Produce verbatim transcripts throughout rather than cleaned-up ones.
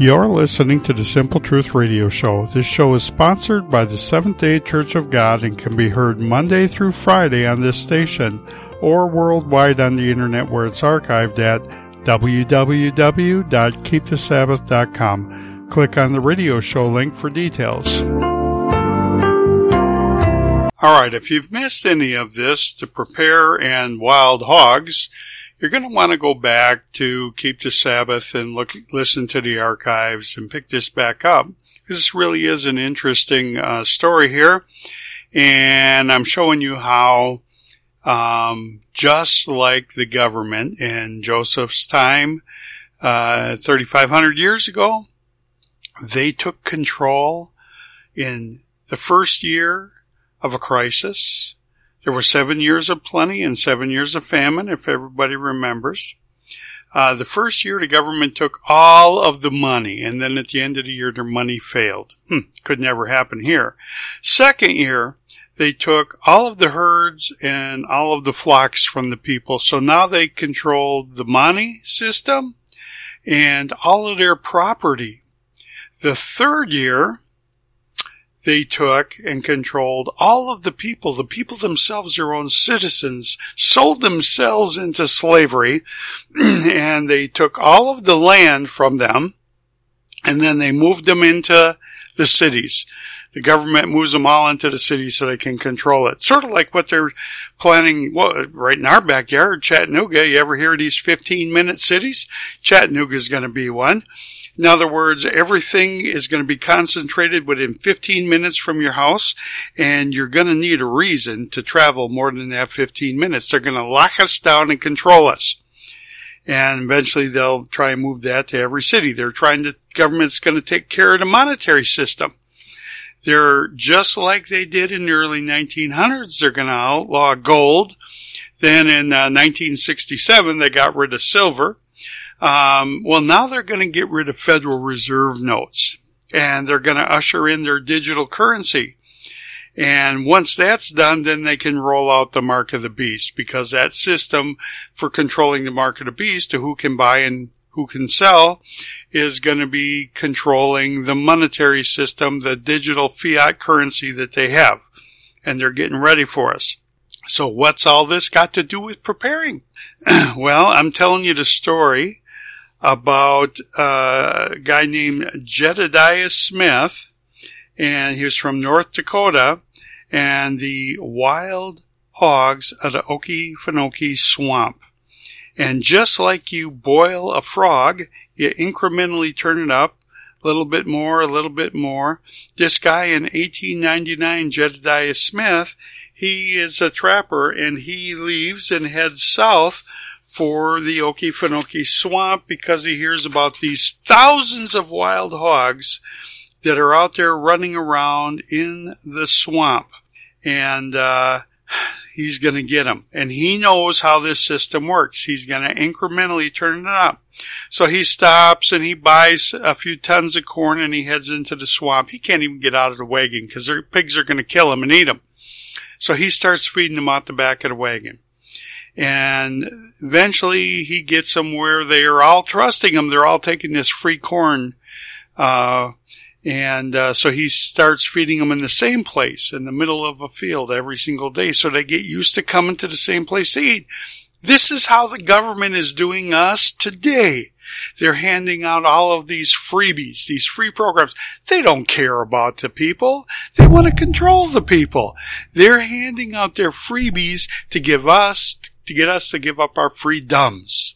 You're listening to the Simple Truth Radio Show. This show is sponsored by the Seventh-day Church of God and can be heard Monday through Friday on this station or worldwide on the internet where it's archived at w w w dot keep the sabbath dot com. Click on the radio show link for details. All right, if you've missed any of this, to prepare and wild hogs, you're going to want to go back to Keep the Sabbath and look, listen to the archives and pick this back up. This really is an interesting uh, story here, and I'm showing you how, um, just like the government in Joseph's time, uh, thirty-five hundred years ago, they took control in the first year of a crisis. There were seven years of plenty and seven years of famine, if everybody remembers. Uh, the first year, the government took all of the money, and then at the end of the year, their money failed. Hmm, could never happen here. Second year, they took all of the herds and all of the flocks from the people, so now they controlled the money system and all of their property. The third year, they took and controlled all of the people. The people themselves, their own citizens, sold themselves into slavery, and they took all of the land from them, and then they moved them into the cities. The government moves them all into the cities so they can control it. Sort of like what they're planning, well, right in our backyard, Chattanooga. You ever hear of these fifteen-minute cities? Chattanooga is going to be one. In other words, everything is going to be concentrated within fifteen minutes from your house, and you're going to need a reason to travel more than that fifteen minutes. They're going to lock us down and control us. And eventually they'll try and move that to every city. They're trying to, government's going to take care of the monetary system. They're just like they did in the early nineteen hundreds. They're going to outlaw gold. Then in uh, nineteen sixty-seven, they got rid of silver. Um, well, now they're going to get rid of Federal Reserve notes, and they're going to usher in their digital currency. And once that's done, then they can roll out the mark of the beast, because that system for controlling the mark of the beast, to who can buy and who can sell, is going to be controlling the monetary system, the digital fiat currency that they have. And they're getting ready for us. So what's all this got to do with preparing? Well, I'm telling you the story about uh, a guy named Jedediah Smith, and he was from North Dakota, and the wild hogs of the Okefenokee Swamp. And just like you boil a frog, you incrementally turn it up, a little bit more, a little bit more. This guy in eighteen ninety-nine, Jedediah Smith, he is a trapper, and he leaves and heads south for the Okefenokee Swamp because he hears about these thousands of wild hogs that are out there running around in the swamp. And uh he's going to get them. And he knows how this system works. He's going to incrementally turn it up. So he stops and he buys a few tons of corn and he heads into the swamp. He can't even get out of the wagon because their pigs are going to kill him and eat him. So he starts feeding them out the back of the wagon. And eventually he gets them where they are all trusting him. They're all taking this free corn. Uh, and uh, so he starts feeding them in the same place in the middle of a field every single day. So they get used to coming to the same place to eat. This is how the government is doing us today. They're handing out all of these freebies, these free programs. They don't care about the people. They want to control the people. They're handing out their freebies to give us, to get us to give up our freedoms.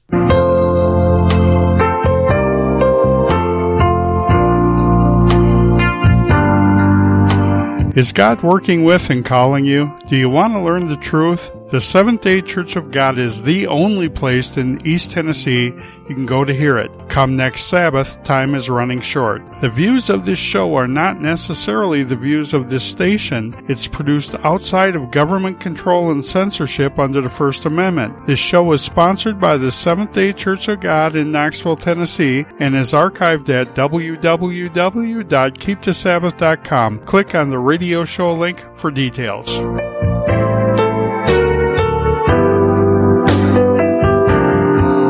Is God working with and calling you? Do you want to learn the truth? The Seventh-day Church of God is the only place in East Tennessee you can go to hear it. Come next Sabbath, time is running short. The views of this show are not necessarily the views of this station. It's produced outside of government control and censorship under the First Amendment. This show is sponsored by the Seventh-day Church of God in Knoxville, Tennessee, and is archived at w w w dot keep the sabbath dot com. Click on the radio show link for details.